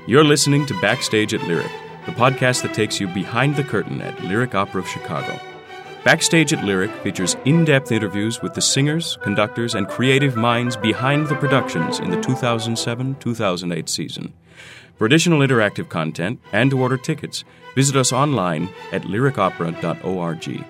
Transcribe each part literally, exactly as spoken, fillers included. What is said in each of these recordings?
You're listening to Backstage at Lyric, the podcast that takes you behind the curtain at Lyric Opera of Chicago. Backstage at Lyric features in-depth interviews with the singers, conductors, and creative minds behind the productions in the two thousand seven two thousand eight season. For additional interactive content and to order tickets, visit us online at lyric opera dot org.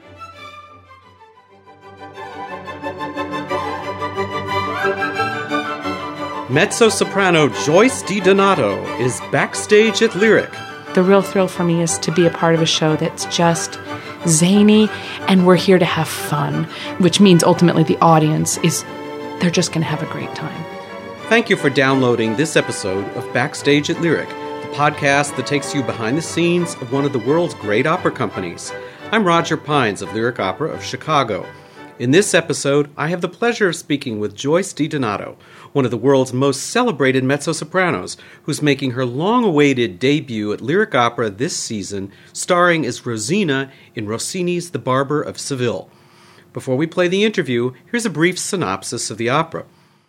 Mezzo-soprano Joyce DiDonato is backstage at Lyric. The real thrill for me is to be a part of a show that's just zany, and we're here to have fun, which means ultimately the audience is, they're just going to have a great time. Thank you for downloading this episode of Backstage at Lyric, the podcast that takes you behind the scenes of one of the world's great opera companies. I'm Roger Pines of Lyric Opera of Chicago. In this episode, I have the pleasure of speaking with Joyce DiDonato, one of the world's most celebrated mezzo-sopranos, who's making her long-awaited debut at Lyric Opera this season, starring as Rosina in Rossini's The Barber of Seville. Before we play the interview, here's a brief synopsis of the opera.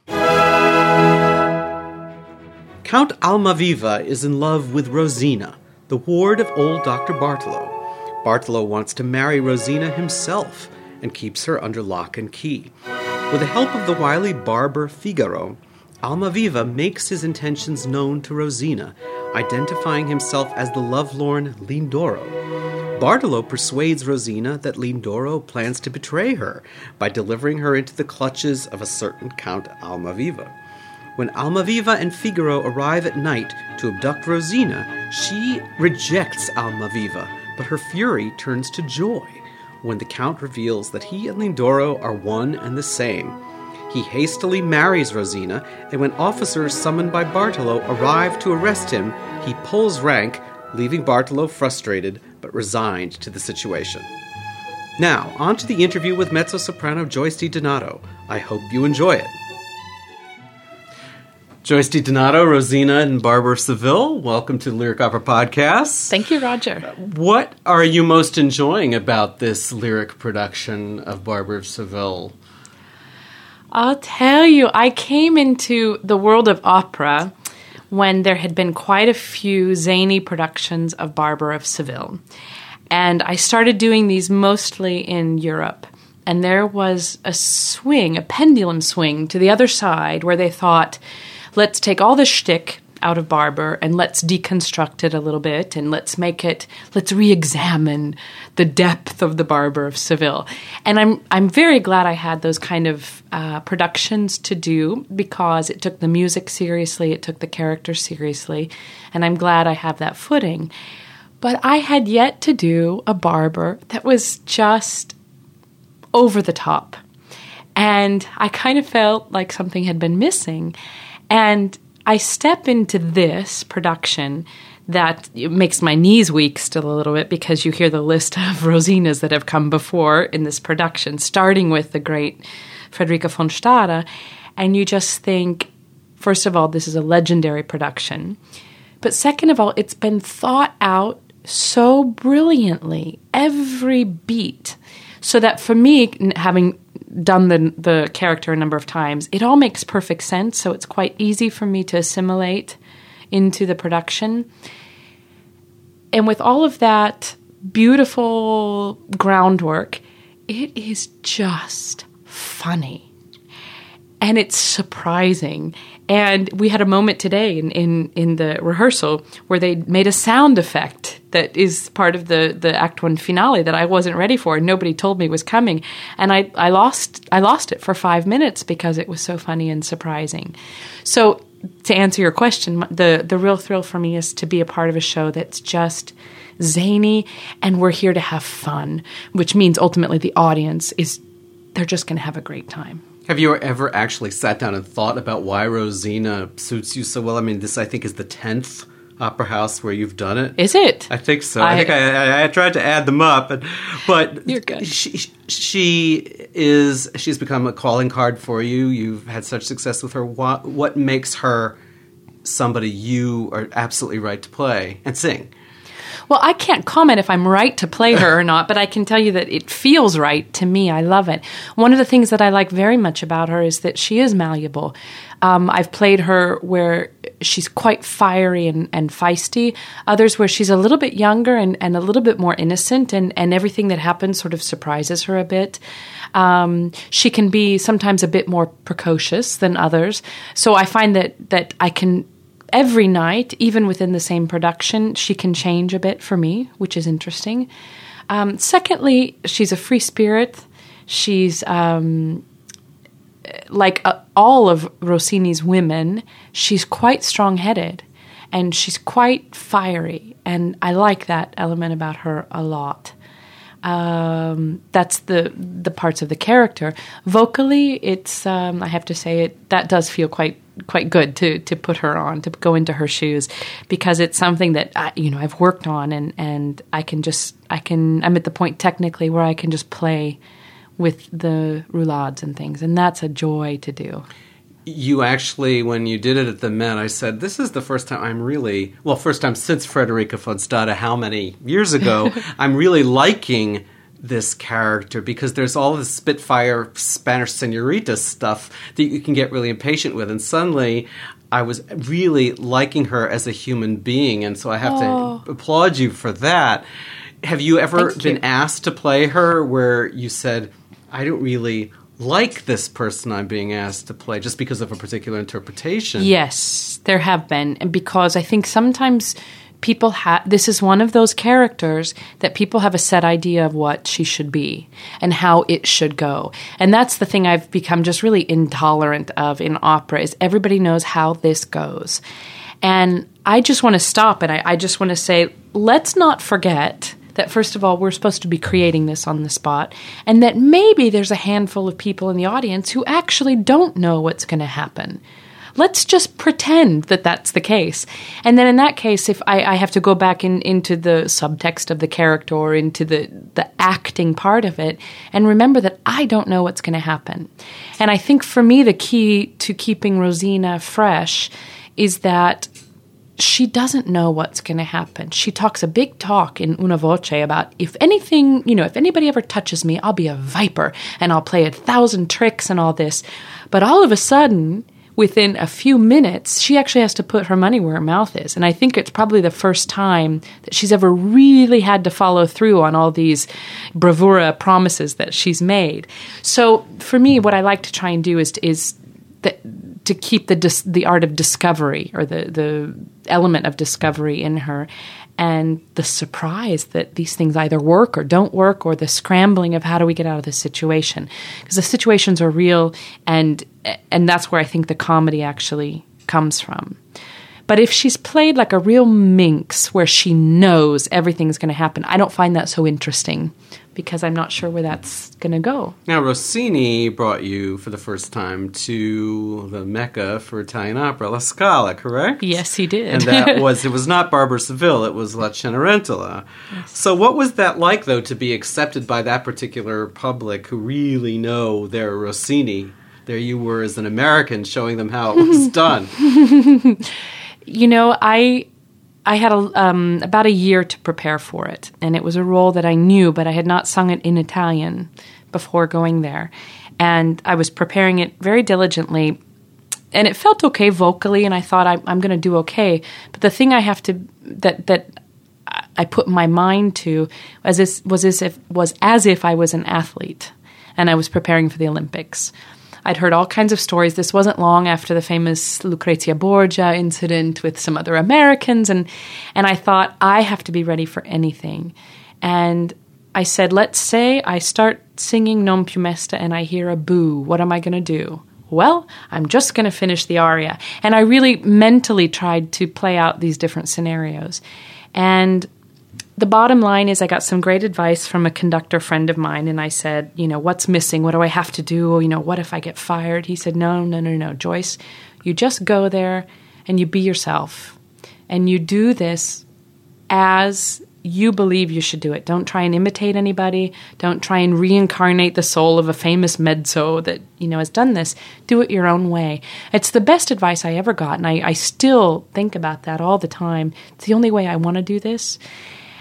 Count Almaviva is in love with Rosina, the ward of old Doctor Bartolo. Bartolo wants to marry Rosina himself and keeps her under lock and key. With the help of the wily barber Figaro, Almaviva makes his intentions known to Rosina, identifying himself as the lovelorn Lindoro. Bartolo persuades Rosina that Lindoro plans to betray her by delivering her into the clutches of a certain Count Almaviva. When Almaviva and Figaro arrive at night to abduct Rosina, she rejects Almaviva, but her fury turns to joy when the Count reveals that he and Lindoro are one and the same. He hastily marries Rosina, and when officers summoned by Bartolo arrive to arrest him, he pulls rank, leaving Bartolo frustrated but resigned to the situation. Now, on to the interview with mezzo-soprano Joyce DiDonato. I hope you enjoy it. Joyce DiDonato, Rosina and Barber of Seville, welcome to the Lyric Opera Podcast. Thank you, Roger. What are you most enjoying about this lyric production of Barber of Seville? I'll tell you, I came into the world of opera when there had been quite a few zany productions of Barber of Seville. And I started doing these mostly in Europe. And there was a swing, a pendulum swing to the other side where they thought, let's take all the shtick out of Barber and let's deconstruct it a little bit and let's make it, let's re-examine the depth of the Barber of Seville. And I'm I'm very glad I had those kind of uh, productions to do because it took the music seriously, it took the character seriously, and I'm glad I have that footing. But I had yet to do a Barber that was just over the top. And I kind of felt like something had been missing. And I step into this production that it makes my knees weak still a little bit because you hear the list of Rosinas that have come before in this production, starting with the great Frederica von Stade, and you just think, first of all, this is a legendary production, but second of all, it's been thought out so brilliantly, every beat, so that for me, having done the the character a number of times, it all makes perfect sense, so it's quite easy for me to assimilate into the production. And with all of that beautiful groundwork, it is just funny. And it's surprising. And we had a moment today in, in, in the rehearsal where they made a sound effect that is part of the, the Act One finale that I wasn't ready for. And nobody told me was coming. And I, I lost I lost it for five minutes because it was so funny and surprising. So to answer your question, the, the real thrill for me is to be a part of a show that's just zany and we're here to have fun, which means ultimately the audience is, they're just going to have a great time. Have you ever actually sat down and thought about why Rosina suits you so well? I mean, this, I think, is the tenth opera house where you've done it. Is it? I think so. I, I think I, I, I tried to add them up, but, but you're good. She, she is. She's become a calling card for you. You've had such success with her. What, what makes her somebody you are absolutely right to play and sing? Well, I can't comment if I'm right to play her or not, but I can tell you that it feels right to me. I love it. One of the things that I like very much about her is that she is malleable. Um, I've played her where she's quite fiery and, and feisty, others where she's a little bit younger and, and a little bit more innocent, and, and everything that happens sort of surprises her a bit. Um, she can be sometimes a bit more precocious than others. So I find that, that I can, every night, even within the same production, she can change a bit for me, which is interesting. Um, secondly, she's a free spirit. She's... Um, like uh, all of Rossini's women, she's quite strong-headed and she's quite fiery, and I like that element about her a lot. Um, that's the the parts of the character. Vocally, it's um, I have to say it that does feel quite quite good to to put her on, to go into her shoes, because it's something that I, you know I've worked on, and and I can just I can I'm at the point technically where I can just play with the roulades and things, and that's a joy to do. You actually, when you did it at the Met, I said, this is the first time I'm really, well, first time since Frederica von Stade, how many years ago, I'm really liking this character, because there's all this Spitfire Spanish senorita stuff that you can get really impatient with, and suddenly I was really liking her as a human being, and so I have oh. to applaud you for that. Have you ever Thank been you. asked to play her where you said, I don't really like this person I'm being asked to play just because of a particular interpretation? Yes, there have been. And because I think sometimes people have, this is one of those characters that people have a set idea of what she should be and how it should go. And that's the thing I've become just really intolerant of in opera, is everybody knows how this goes. And I just want to stop and I, I just want to say, let's not forget that, first of all, we're supposed to be creating this on the spot, and that maybe there's a handful of people in the audience who actually don't know what's going to happen. Let's just pretend that that's the case. And then in that case, if I, I have to go back in, into the subtext of the character or into the, the acting part of it, and remember that I don't know what's going to happen. And I think for me, the key to keeping Rosina fresh is that she doesn't know what's going to happen. She talks a big talk in Una Voce about, if anything, you know, if anybody ever touches me, I'll be a viper and I'll play a thousand tricks and all this. But all of a sudden, within a few minutes, she actually has to put her money where her mouth is. And I think it's probably the first time that she's ever really had to follow through on all these bravura promises that she's made. So for me, what I like to try and do is, is that, to keep the dis- the art of discovery, or the, the element of discovery in her, and the surprise that these things either work or don't work, or the scrambling of how do we get out of this situation. Because the situations are real, and and that's where I think the comedy actually comes from. But if she's played like a real minx where she knows everything's going to happen, I don't find that so interesting, because I'm not sure where that's going to go. Now, Rossini brought you for the first time to the Mecca for Italian opera, La Scala, correct? Yes, he did. And that was, it was not Barbara Seville, it was La Cenerentola. Yes. So what was that like, though, to be accepted by that particular public who really know their Rossini? There you were as an American showing them how it was done. You know, I I had a, um, about a year to prepare for it, and it was a role that I knew, but I had not sung it in Italian before going there. And I was preparing it very diligently, and it felt okay vocally, and I thought I, I'm going to do okay. But the thing I have to that that I put my mind to was as, was as if was as if I was an athlete, and I was preparing for the Olympics. I'd heard all kinds of stories. This wasn't long after the famous Lucrezia Borgia incident with some other Americans, and and I thought, I have to be ready for anything. And I said, let's say I start singing Non più mesta and I hear a boo. What am I going to do? Well, I'm just going to finish the aria. And I really mentally tried to play out these different scenarios. And the bottom line is I got some great advice from a conductor friend of mine, and I said, you know, what's missing? What do I have to do? You know, what if I get fired? He said, no, no, no, no, Joyce, you just go there and you be yourself. And you do this as you believe you should do it. Don't try and imitate anybody. Don't try and reincarnate the soul of a famous mezzo that, you know, has done this. Do it your own way. It's the best advice I ever got, and I, I still think about that all the time. It's the only way I want to do this.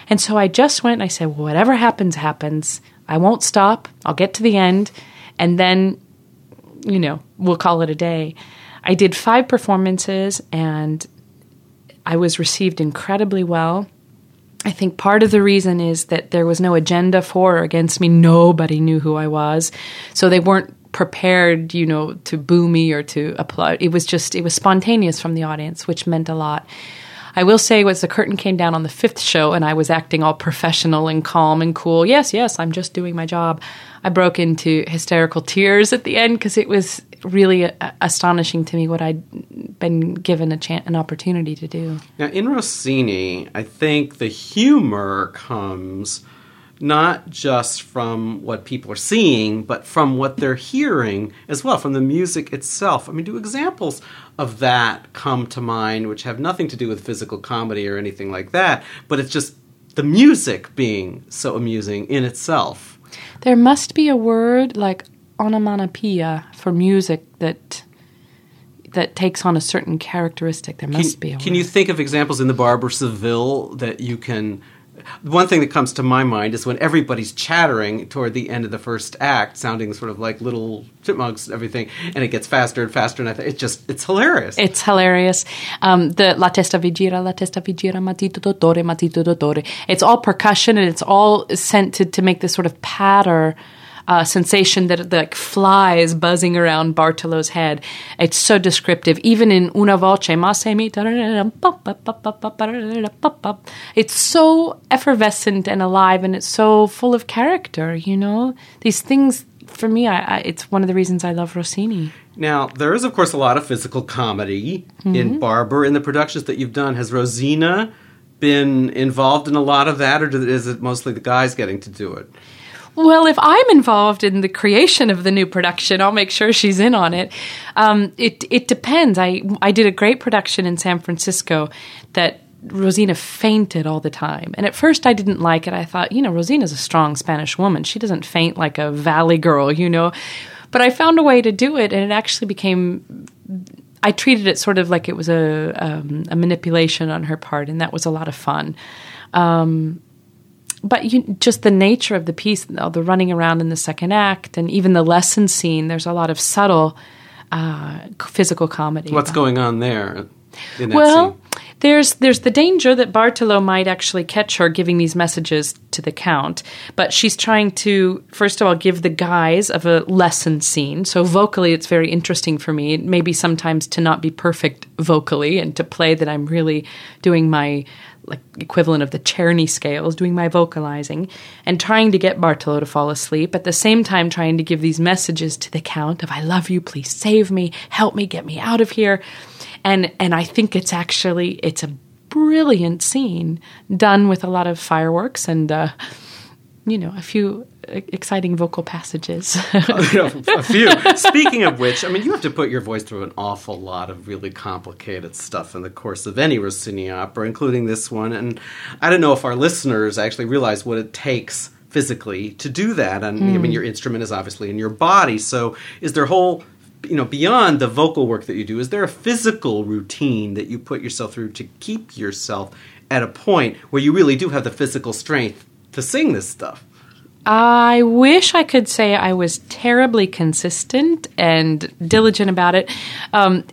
And so I just went and I said, well, whatever happens, happens. I won't stop. I'll get to the end. And then, you know, we'll call it a day. I did five performances and I was received incredibly well. I think part of the reason is that there was no agenda for or against me. Nobody knew who I was. So they weren't prepared, you know, to boo me or to applaud. It was just, it was spontaneous from the audience, which meant a lot. I will say, as the curtain came down on the fifth show and I was acting all professional and calm and cool, yes, yes, I'm just doing my job, I broke into hysterical tears at the end because it was really a- astonishing to me what I'd been given a chance, an opportunity to do. Now, in Rossini, I think the humor comes not just from what people are seeing, but from what they're hearing as well, from the music itself. I mean, do examples of that come to mind, which have nothing to do with physical comedy or anything like that, but it's just the music being so amusing in itself? There must be a word like onomatopoeia for music that that takes on a certain characteristic. There must can, be a Can word. you think of examples in the Barber Seville that you can... One thing that comes to my mind is when everybody's chattering toward the end of the first act, sounding sort of like little chipmunks and everything, and it gets faster and faster, and I th- it just, it's hilarious. It's hilarious. Um, the La Testa vi gira, La Testa vi gira, matito dottore, matito dottore. It's all percussion, and it's all sent to, to make this sort of patter uh, sensation that like flies buzzing around Bartolo's head. It's so descriptive. Even in Una voce, ma se mi, it's so effervescent and alive, and it's so full of character, you know? These things, for me, I, I, it's one of the reasons I love Rossini. Now, there is, of course, a lot of physical comedy Mm-hmm. in Barber. In the productions that you've done, has Rosina been involved in a lot of that, or is it mostly the guys getting to do it? Well, if I'm involved in the creation of the new production, I'll make sure she's in on it. Um, it it depends. I I did a great production in San Francisco that Rosina fainted all the time. And at first I didn't like it. I thought, you know, Rosina's a strong Spanish woman. She doesn't faint like a valley girl, you know. But I found a way to do it, and it actually became... I treated it sort of like it was a, um, a manipulation on her part, and that was a lot of fun. Um But you, just the nature of the piece, the running around in the second act, and even the lesson scene, there's a lot of subtle uh, physical comedy. What's about. going on there in that Well, scene? there's there's the danger that Bartolo might actually catch her giving these messages to the Count, but she's trying to, first of all, give the guise of a lesson scene. So vocally, it's very interesting for me. Maybe sometimes to not be perfect vocally and to play that I'm really doing my like equivalent of the Czerny scales, doing my vocalizing, and trying to get Bartolo to fall asleep, at the same time trying to give these messages to the Count of, I love you, please save me, help me, get me out of here. And and I think it's actually, it's a brilliant scene done with a lot of fireworks and, uh, you know, a few exciting vocal passages. A few. Speaking of which, I mean, you have to put your voice through an awful lot of really complicated stuff in the course of any Rossini opera, including this one. And I don't know if our listeners actually realize what it takes physically to do that. And mm. I mean, your instrument is obviously in your body. So is there a whole, you know, beyond the vocal work that you do, is there a physical routine that you put yourself through to keep yourself at a point where you really do have the physical strength to sing this stuff? I wish I could say I was terribly consistent and diligent about it. Um,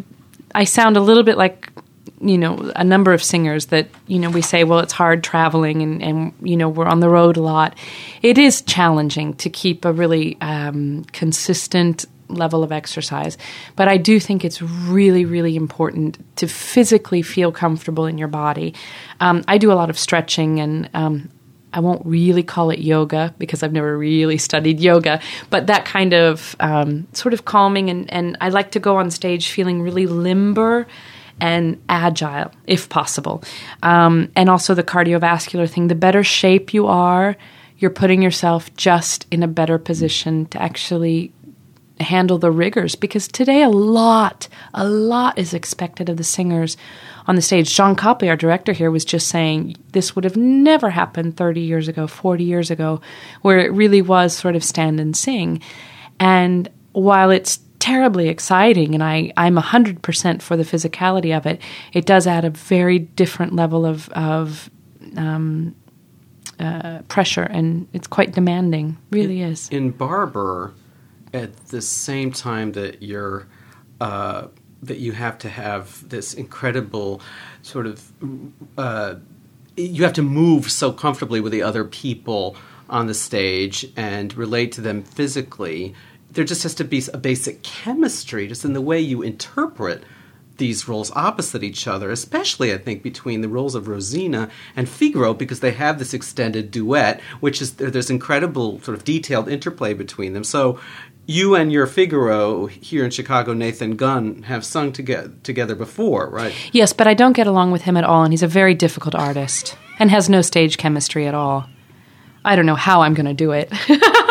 I sound a little bit like, you know, a number of singers that, you know, we say, well, it's hard traveling and, and you know, we're on the road a lot. It is challenging to keep a really um, consistent level of exercise. But I do think it's really, really important to physically feel comfortable in your body. Um, I do a lot of stretching and um I won't really call it yoga because I've never really studied yoga, but that kind of um, sort of calming. And, and I like to go on stage feeling really limber and agile, if possible. Um, and also the cardiovascular thing. The better shape you are, you're putting yourself just in a better position to actually handle the rigors. Because today a lot, a lot is expected of the singers on the stage. John Copley, our director here, was just saying this would have never happened thirty years ago, forty years ago, where it really was sort of stand and sing. And while it's terribly exciting, and I, I'm one hundred percent for the physicality of it, it does add a very different level of, of um, uh, pressure, and it's quite demanding. Really in, is. In Barber, at the same time that you're uh, that you have to have this incredible sort of uh, you have to move so comfortably with the other people on the stage and relate to them physically. There just has to be a basic chemistry just in the way you interpret these roles opposite each other, especially, I think, between the roles of Rosina and Figaro, because they have this extended duet, which is, there's incredible sort of detailed interplay between them. So you and your Figaro here in Chicago, Nathan Gunn, have sung toge- together before, right? Yes, but I don't get along with him at all, and he's a very difficult artist and has no stage chemistry at all. I don't know how I'm going to do it.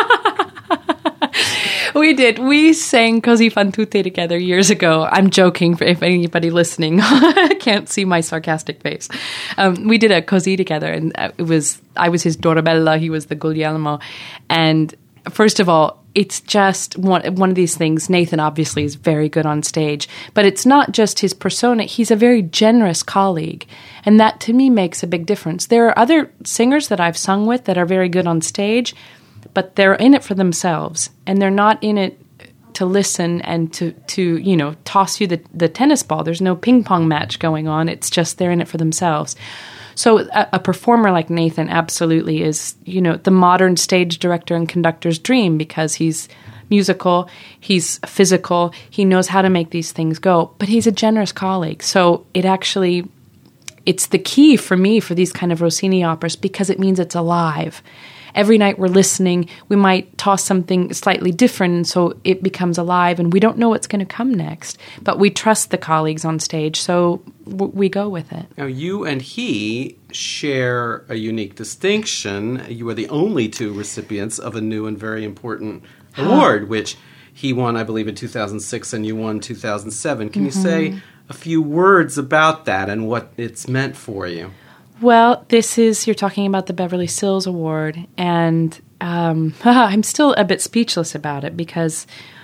We did. We sang Così fan tutte together years ago. I'm joking for if anybody listening can't see my sarcastic face. Um, we did a Così together, and it was I was his Dorabella, he was the Guglielmo. And first of all, it's just one, one of these things. Nathan obviously is very good on stage, but it's not just his persona. He's a very generous colleague, and that to me makes a big difference. There are other singers that I've sung with that are very good on stage, but they're in it for themselves, and they're not in it to listen and to, to you know, toss you the, the tennis ball. There's no ping pong match going on. It's just they're in it for themselves. So a, a performer like Nathan absolutely is, you know, the modern stage director and conductor's dream, because he's musical, he's physical, he knows how to make these things go, but he's a generous colleague. So it actually, it's the key for me for these kind of Rossini operas, because it means it's alive. Every night we're listening, we might toss something slightly different, and so it becomes alive, and we don't know what's going to come next. But we trust the colleagues on stage, so w- we go with it. Now, you and he share a unique distinction. You are the only two recipients of a new and very important award, which he won, I believe, in two thousand six, and you won two thousand seven. Can mm-hmm. you say a few words about that and what it's meant for you? Well, this is, you're talking about the Beverly Sills Award, and um, I'm still a bit speechless about it, because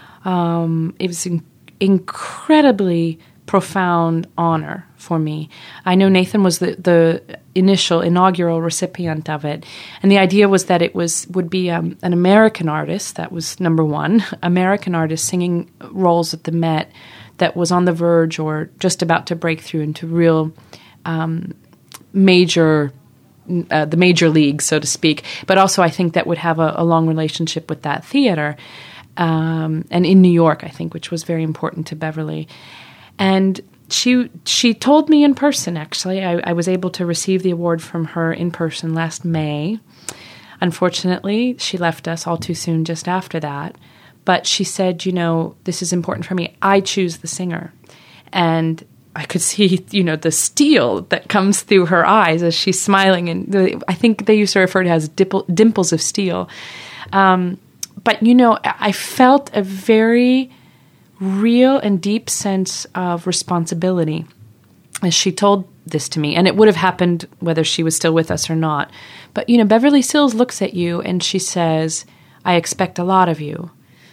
um, it was an incredibly profound honor for me. I know Nathan was the, the initial, inaugural recipient of it, and the idea was that it was would be um, an American artist, that was number one, American artist singing roles at the Met that was on the verge or just about to break through into real um major, uh, the major league, so to speak, but also I think that would have a, a long relationship with that theater, um, and in New York, I think, which was very important to Beverly. And she she told me in person, actually. I, I was able to receive the award from her in person last May. Unfortunately, she left us all too soon just after that. But she said, you know, this is important for me. I choose the singer. And I could see, you know, the steel that comes through her eyes as she's smiling. And the, I think they used to refer to it as dimple, dimples of steel. Um, but, you know, I felt a very real and deep sense of responsibility as she told this to me. And it would have happened whether she was still with us or not. But, you know, Beverly Sills looks at you and she says, I expect a lot of you.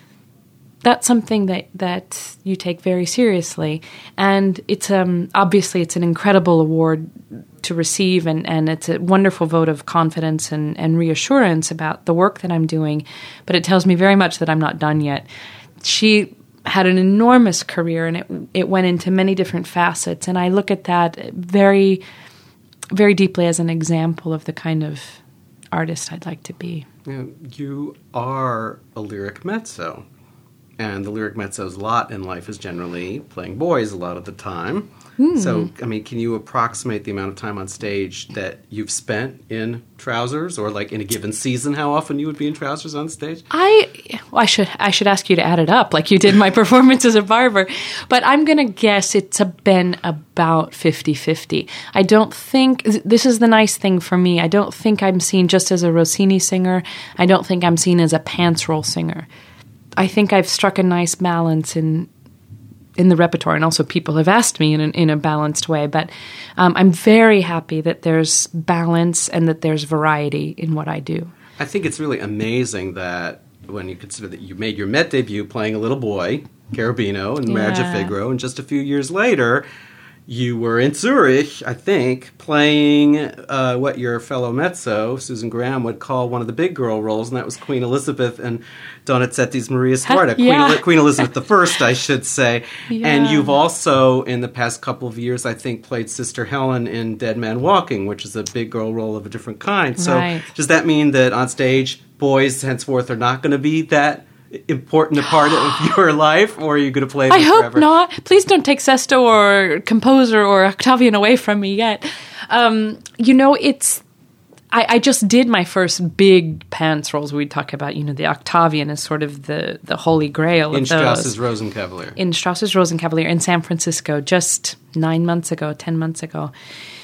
That's something that, that you take very seriously. And it's um, obviously it's an incredible award to receive, and, and it's a wonderful vote of confidence and, and reassurance about the work that I'm doing. But it tells me very much that I'm not done yet. She had an enormous career, and it it went into many different facets. And I look at that very, very deeply as an example of the kind of artist I'd like to be. Yeah, you are a lyric mezzo. And the lyric mezzo's lot in life is generally playing boys a lot of the time. Mm. So, I mean, can you approximate the amount of time on stage that you've spent in trousers, or like in a given season, how often you would be in trousers on stage? I well, I should I should ask you to add it up like you did my performance as a barber. But I'm going to guess it's a, been about fifty-fifty. I don't think, this is the nice thing for me, I don't think I'm seen just as a Rossini singer. I don't think I'm seen as a pants roll singer. I think I've struck a nice balance in in the repertoire, and also people have asked me in a, in a balanced way. But um, I'm very happy that there's balance and that there's variety in what I do. I think it's really amazing that when you consider that you made your Met debut playing a little boy, Cherubino, and yeah. Marriage of Figaro, and just a few years later, you were in Zurich, I think, playing uh, what your fellow mezzo, Susan Graham, would call one of the big girl roles, and that was Queen Elizabeth and Donizetti's Maria Stuarda. Yeah. Queen, Queen Elizabeth the First, I should say. Yeah. And you've also, in the past couple of years, I think, played Sister Helen in Dead Man Walking, which is a big girl role of a different kind. So Right. does that mean that on stage, boys henceforth are not going to be that important a part of your life, or are you going to play them I hope forever? not. Please don't take Sesto or composer or Octavian away from me yet. Um, you know, it's... I, I just did my first big pants roles. We talk about, you know, the Octavian is sort of the, the holy grail In of those. Strauss's Rosenkavalier. In Strauss's Rosenkavalier in San Francisco just nine months ago, ten months ago.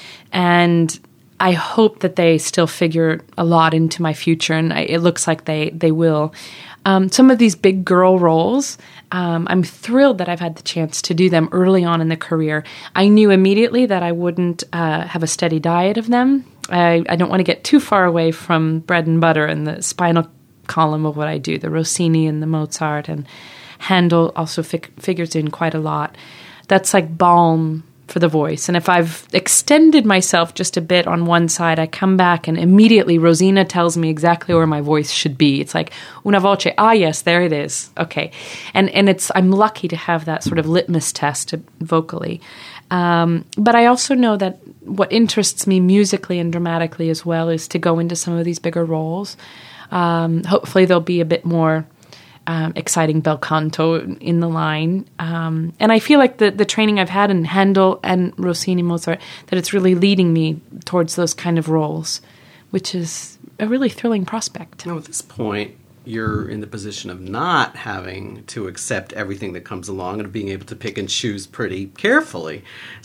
And I hope that they still figure a lot into my future, and I, it looks like they, they will. Um, some of these big girl roles, um, I'm thrilled that I've had the chance to do them early on in the career. I knew immediately that I wouldn't uh, have a steady diet of them. I, I don't want to get too far away from bread and butter and the spinal column of what I do, the Rossini and the Mozart, and Handel also fig- figures in quite a lot. That's like balm for the voice. And if I've extended myself just a bit on one side, I come back and immediately Rosina tells me exactly where my voice should be. It's like, una voce, ah, yes, there it is. Okay. And and it's I'm lucky to have that sort of litmus test vocally. Um, but I also know that what interests me musically and dramatically as well is to go into some of these bigger roles. Um, hopefully there'll be a bit more Um, exciting bel canto in the line. Um, and I feel like the, the training I've had in Handel and Rossini, Mozart, that it's really leading me towards those kind of roles, which is a really thrilling prospect. Now, at this point, you're in the position of not having to accept everything that comes along and being able to pick and choose pretty carefully.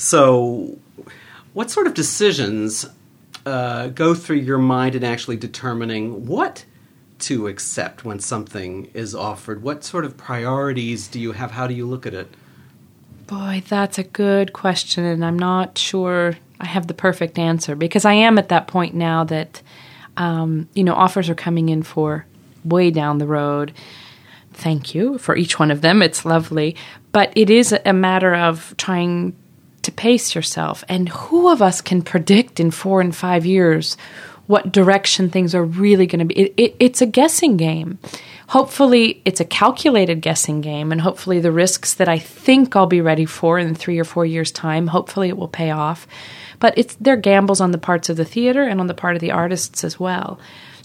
So what sort of decisions uh, go through your mind in actually determining what to accept when something is offered? What sort of priorities do you have? How do you look at it? Boy, that's a good question, and I'm not sure I have the perfect answer, because I am at that point now that, um, you know, offers are coming in for way down the road. Thank you for each one of them. It's lovely. But it is a matter of trying to pace yourself. And who of us can predict in four and five years what direction things are really going to be? It, it, it's a guessing game. Hopefully, it's a calculated guessing game, and hopefully the risks that I think I'll be ready for in three or four years' time, hopefully it will pay off. But it's they're gambles on the parts of the theater and on the part of the artists as well.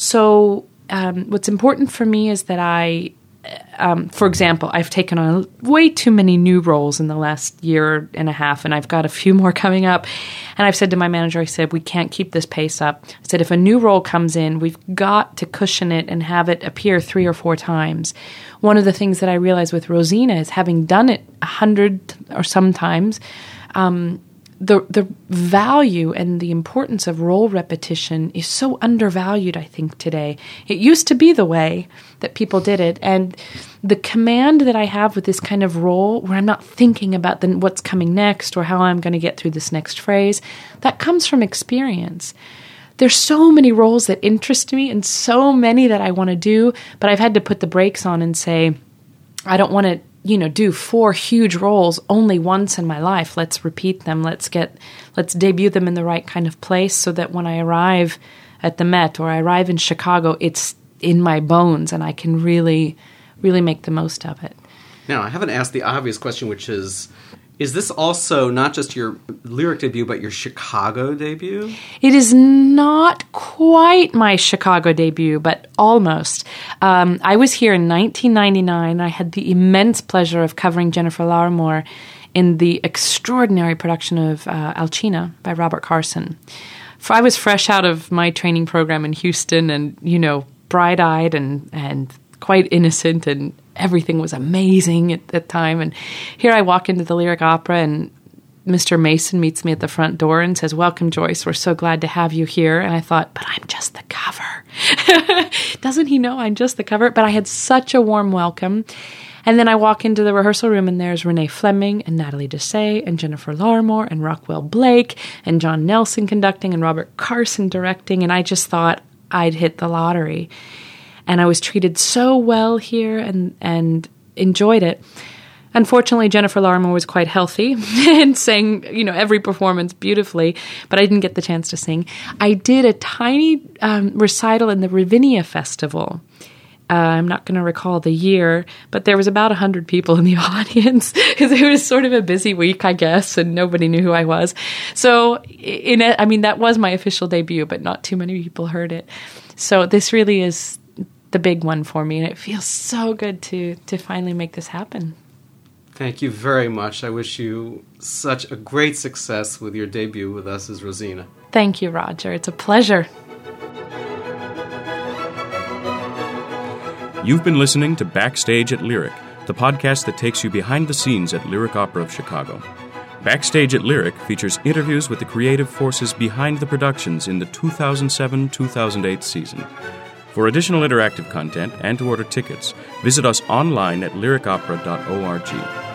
So um, what's important for me is that I... Um, for example, I've taken on way too many new roles in the last year and a half, and I've got a few more coming up. And I've said to my manager, I said, we can't keep this pace up. I said, if a new role comes in, we've got to cushion it and have it appear three or four times. One of the things that I realized with Rosina is, having done it a hundred or some times, um, the the value and the importance of role repetition is so undervalued, I think, today. It used to be the way that people did it, and the command that I have with this kind of role, where I'm not thinking about the, what's coming next or how I'm going to get through this next phrase, that comes from experience. There's so many roles that interest me and so many that I want to do, but I've had to put the brakes on and say, I don't want to you know, do four huge roles only once in my life. Let's repeat them. Let's get, let's debut them in the right kind of place, so that when I arrive at the Met or I arrive in Chicago, it's in my bones and I can really, really make the most of it. Now, I haven't asked the obvious question, which is, is this also not just your Lyric debut, but your Chicago debut? It is not quite my Chicago debut, but almost. Um, I was here in nineteen ninety-nine. I had the immense pleasure of covering Jennifer Larmore in the extraordinary production of uh, Alcina by Robert Carson. For I was fresh out of my training program in Houston and, you know, bright-eyed and, and quite innocent, and everything was amazing at that time. And here I walk into the Lyric Opera, and Mister Mason meets me at the front door and says, "Welcome, Joyce. We're so glad to have you here." And I thought, but I'm just the cover. Doesn't he know I'm just the cover? But I had such a warm welcome. And then I walk into the rehearsal room, and there's Renee Fleming and Natalie Dessay and Jennifer Larmore and Rockwell Blake and John Nelson conducting and Robert Carson directing. And I just thought I'd hit the lottery. And I was treated so well here and, and enjoyed it. Unfortunately, Jennifer Larmore was quite healthy and sang, you know, every performance beautifully, but I didn't get the chance to sing. I did a tiny um, recital in the Ravinia Festival. Uh, I'm not going to recall the year, but there was about one hundred people in the audience because it was sort of a busy week, I guess, and nobody knew who I was. So, in a, I mean, that was my official debut, but not too many people heard it. So this really is the big one for me, and it feels so good to to finally make this happen. Thank you very much. I wish you such a great success with your debut with us as Rosina. Thank you, Roger. It's a pleasure. You've been listening to Backstage at Lyric, the podcast that takes you behind the scenes at Lyric Opera of Chicago. Backstage at Lyric features interviews with the creative forces behind the productions in the two thousand seven two thousand eight season. For additional interactive content and to order tickets, visit us online at lyric opera dot org.